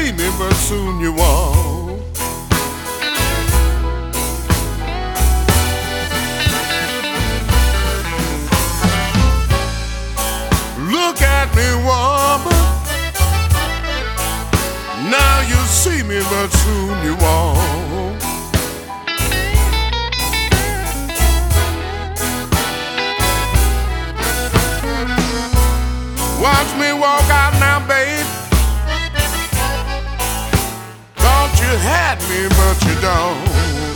see me, but soon you won't. Look at me, woman. Now you see me, but soon you won't. Watch me walk out now, babe. Thought you had me, but you don't.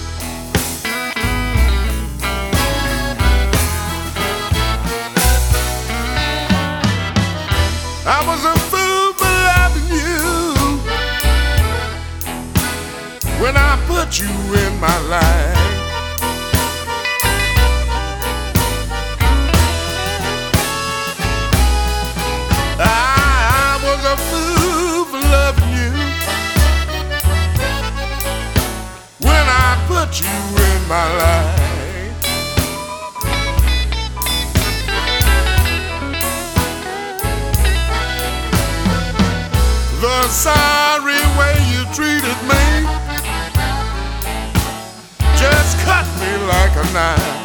I was a fool for loving you when I put you in my life. I was a fool for loving you when I put you in my life. The sorry way you treated me just cut me like a knife.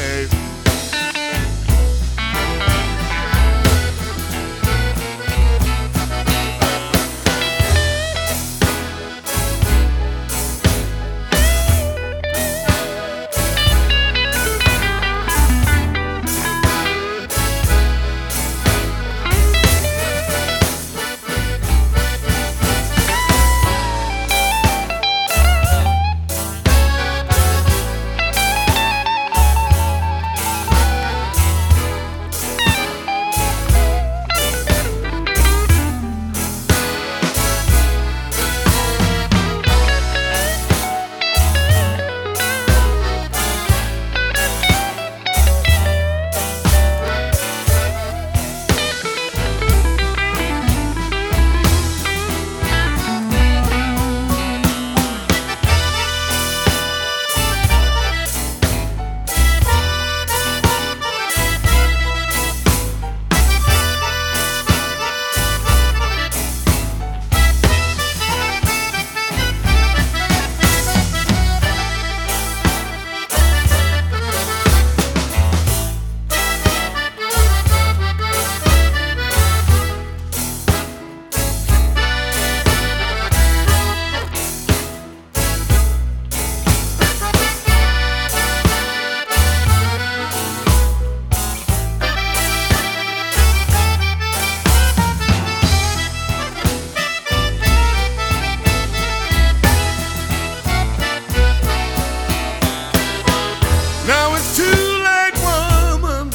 Now it's too late, woman.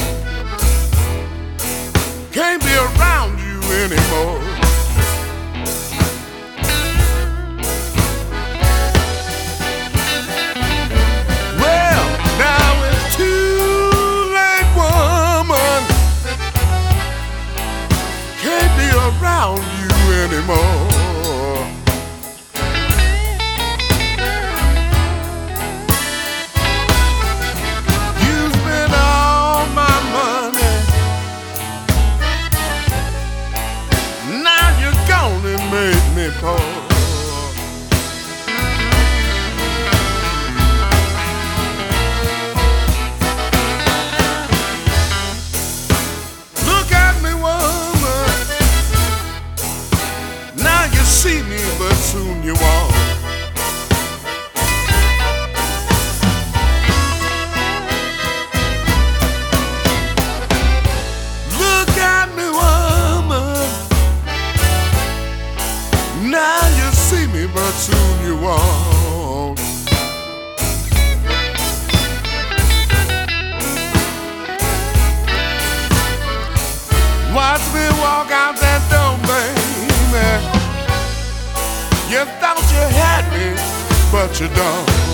Can't be around you anymore. Well, now it's too late, woman. Can't be around you anymore. Make me poor. Look at me, woman. Now you see me, but soon you won't. Look at me, woman. Now you see me, but soon you won't. Watch me walk out that door, baby. You thought you had me, but you don't.